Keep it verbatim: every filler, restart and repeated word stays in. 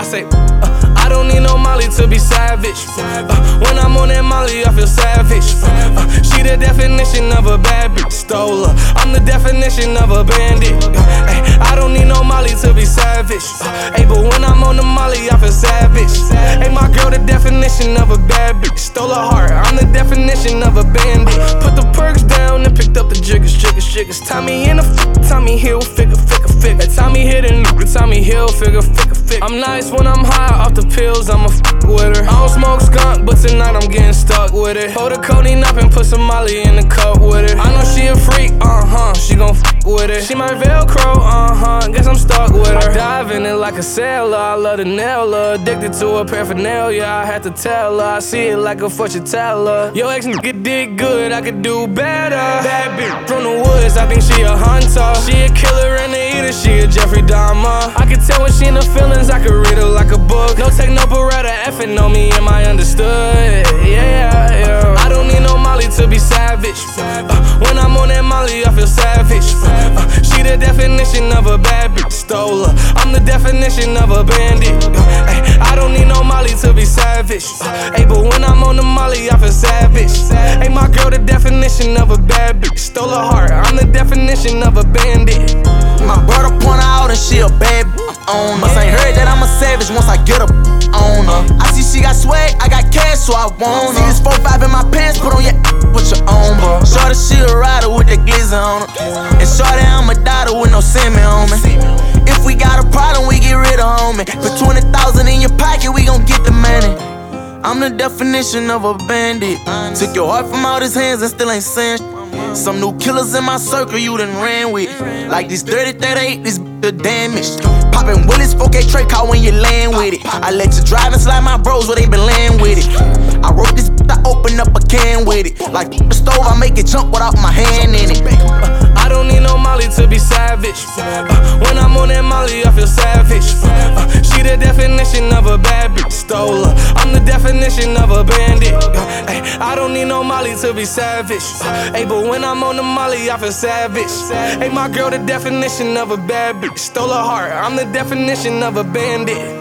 I say, uh, I don't need no Molly to be savage. Uh, when I'm on that Molly, I feel savage. Uh, she the definition of a bad bitch. Stole her. I'm the definition of a bandit. Uh, ay, I don't need no Molly to be savage. Uh, ay, but when I'm on the Molly, I feel savage. Ay, my girl, the definition of a bad bitch. Stole her heart. I'm the definition of a bandit. Put the perks down and picked up the jiggers, jiggers, jiggers. Tommy in the f, Tommy Hill, figure, figure, figure. Tommy hit a nigga, Tommy Hill, figure, figure, figure. I'm nice when I'm high off the pills, I'ma f with her. I don't smoke skunk, but tonight I'm getting stuck with it. Hold the codeine up and put some Molly in the cup with it. I know she a freak, uh-huh, she gon' f with it. She my Velcro, uh-huh, guess I'm stuck with her. I dive in it like a sailor, I love to nail her. Addicted to her paraphernalia, I had to tell her. I see it like a fortune teller. Yo ex nigga did good, I could do better. Bad bitch from the woods, I think she a hunter. She a killer and a eater, she a Jeffrey Dahmer. I can tell when she in the feelings, I could read her like a book. No tech, no beretta, effing on me, am I understood? Yeah, yeah. I don't need no Molly to be savage. Uh, when I'm on that Molly, I feel savage. Uh, she the definition of a bad bitch. Stole her. I'm the definition of a bandit. Uh, ay, I don't need no Molly to be savage. Uh, ay, but when I'm on the Molly, I feel savage. Ay, my girl, the definition of a bad bitch. Stole her heart. I'm the definition of a bandit. My brother point her out and she a bad bitch. On her. Must ain't heard that I'm a savage once I get her on her. I see she got swag, I got cash, so I want her. See this four five in my pants, put on your put your own, bro. Shorty, she a rider with the glizzy on her. And shorty, I'm a daughter with no semen on me. If we got a problem, we get rid of homie. Put twenty thousand in your pocket, we gon' get the money. I'm the definition of a bandit. Took your heart from out his hands and still ain't saying shit. Some new killers in my circle you done ran with. Like this dirty thirty-eight, this the damage. Poppin' Willis, four K Trey call when you land with it. I let you drive and slide my bros where they been laying with it. I wrote this, I open up a can with it. Like the stove, I make it jump without my hand in it. Uh, I don't need no Molly to be savage. Uh, when I'm on that Molly, I feel savage. Uh, she the definition of a bad bitch. Stole her. I'm the definition of a bandit. Uh, ay, I don't need no Molly to be savage. Uh, ay, but when I'm on the Molly, I feel savage. Ay, my girl, the definition of a bad bitch. Stole her heart. I'm the definition of a bandit.